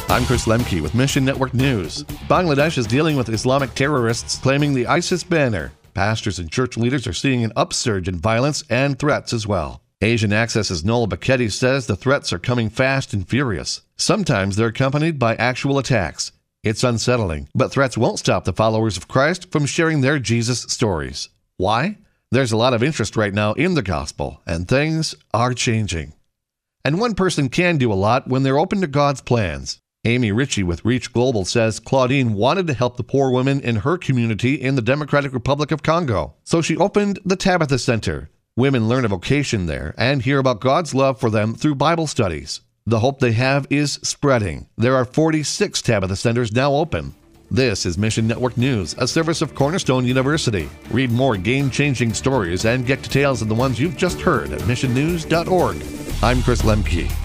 I'm Chris Lemke with Mission Network News. Bangladesh is dealing with Islamic terrorists claiming the ISIS banner. Pastors and church leaders are seeing an upsurge in violence and threats as well. Asian Access's Noel Bacchetti says the threats are coming fast and furious. Sometimes they're accompanied by actual attacks. It's unsettling, but threats won't stop the followers of Christ from sharing their Jesus stories. Why? There's a lot of interest right now in the gospel, and things are changing. And one person can do a lot when they're open to God's plans. Amy Ritchie with Reach Global says Claudine wanted to help the poor women in her community in the Democratic Republic of Congo. So she opened the Tabitha Center. Women learn a vocation there and hear about God's love for them through Bible studies. The hope they have is spreading. There are 46 Tabitha Centers now open. This is Mission Network News, a service of Cornerstone University. Read more game-changing stories and get details of the ones you've just heard at missionnews.org. I'm Chris Lemke.